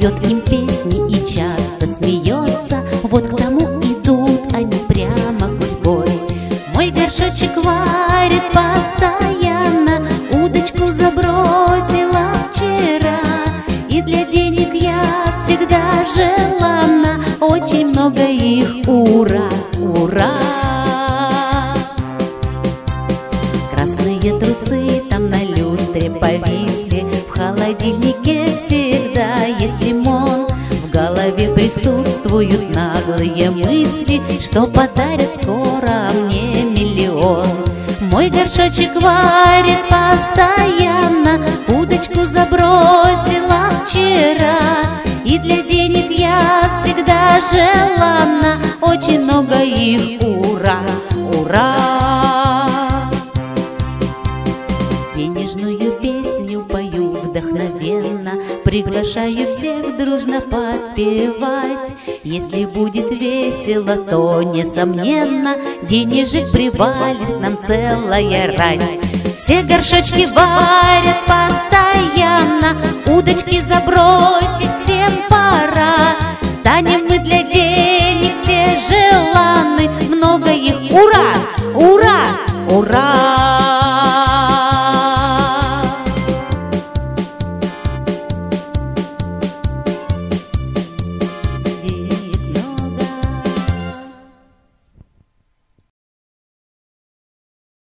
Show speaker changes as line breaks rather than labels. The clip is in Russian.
поет им песни и часто смеется. Вот к тому идут они прямо гурьбой. Мой горшочек варит постоянно, удочку забросила вчера. И для денег я всегда желанна, очень много их, ура, ура! Красные трусы там на люстре повисли, в холодильнике всегда есть лимон. В голове присутствуют наглые мысли, что подарят скоро мне миллион. Мой горшочек варит постоянно, удочку забросила вчера. И для денег я всегда желанна, очень много их, ура, ура! Денежную песню пою вдохновенно, приглашаю всех дружно подпевать. Если будет весело, то, несомненно, денежек привалит нам целая рать. Все горшочки варят постоянно, удочки забросить